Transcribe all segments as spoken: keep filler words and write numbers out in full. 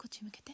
っち向けて。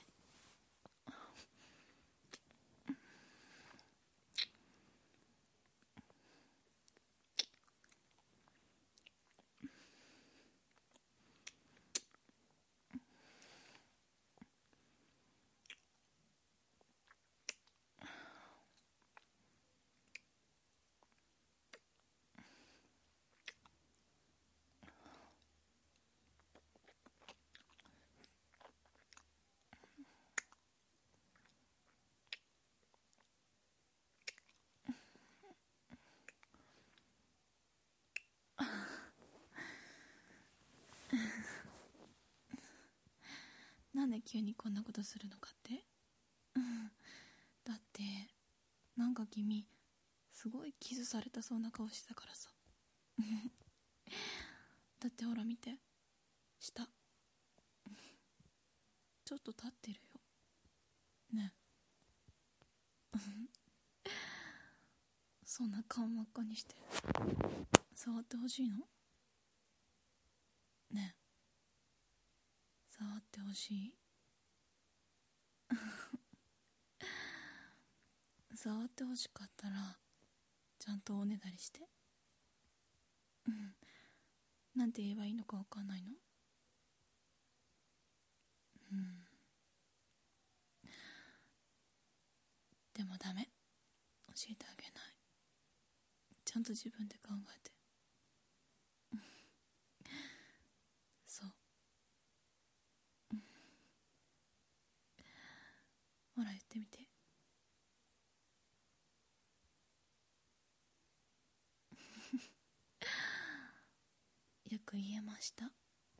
なんで急にこんなことするのかって？だってなんか君すごいキスされたそうな顔してたからさ。だってほら見て、下ちょっと立ってるよね。そんな顔真っ赤にして触ってほしいのね。触ってほしい。触ってほしかったらちゃんとおねだりして。うん、なんて言えばいいのかわかんないの？うん、でもダメ、教えてあげない。ちゃんと自分で考えて。そう、ほら言ってみて。よく言えました。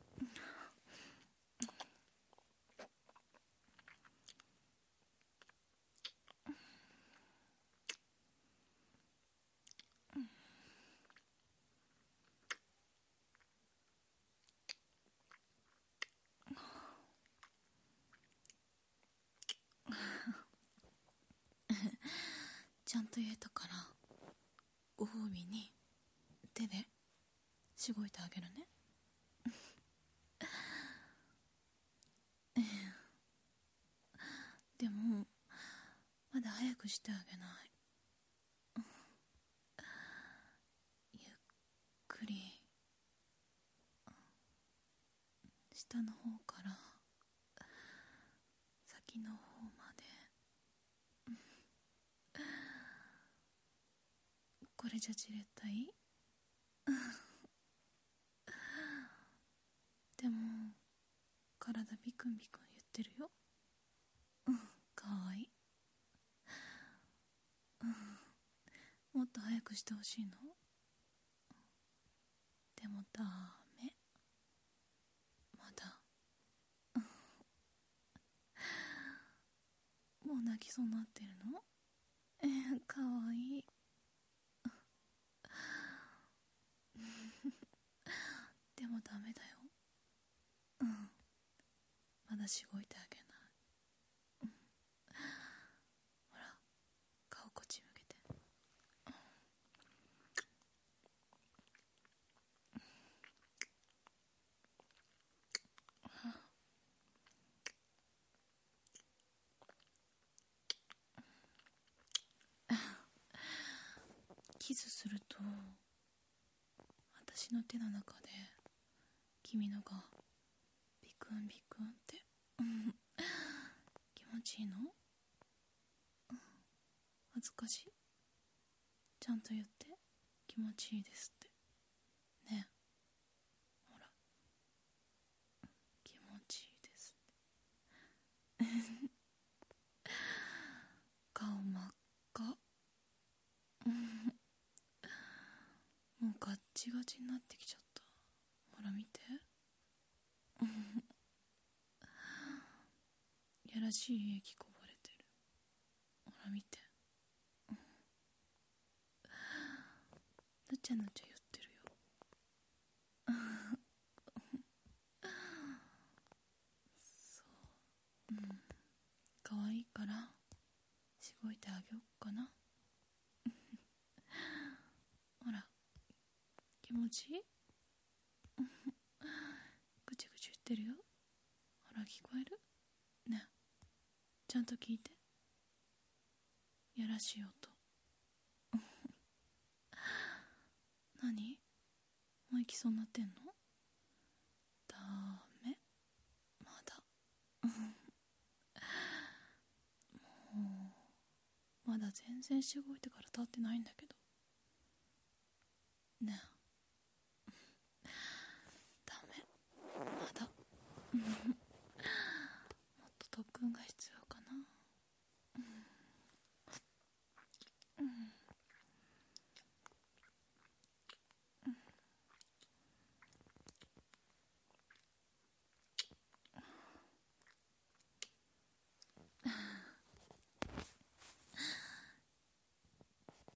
ちゃんと言えたからご褒美に手でしごいてあげるね。でもまだ早くしてあげない。ゆっくり下の方から先の方まで。これじゃじれったい？でも体ビクンビクン言ってるよ。かわいい。もっと早くしてほしいの？でもダメ、まだ。もう泣きそうになってるの？えー、かわいい。でもダメだよ。うん、まだしごいてあげない。うん、ほら顔こっち向けて。キスすると私の手の中で君のがビクンビクンって、うん、気持ちいいの？うん、恥ずかしい？ちゃんと言って。気持ちいいですってね。ほら、気持ちいいですって顔真っ赤。もうガッチガチになってきちゃった。ほら見て。やらしい液こぼれてる。ほら見て。ぬちゃぬちゃ言ってるよ。そう、うん、かわいいからしごいてあげよっかな。ほら気持ちいい？ぐちぐち言ってるよ。ほら聞こえる？ねちゃんと聞いて。やらしい音。何？もう行きそうになってんの？ダメ、まだ。もうまだ全然しごいてから経ってないんだけどね。え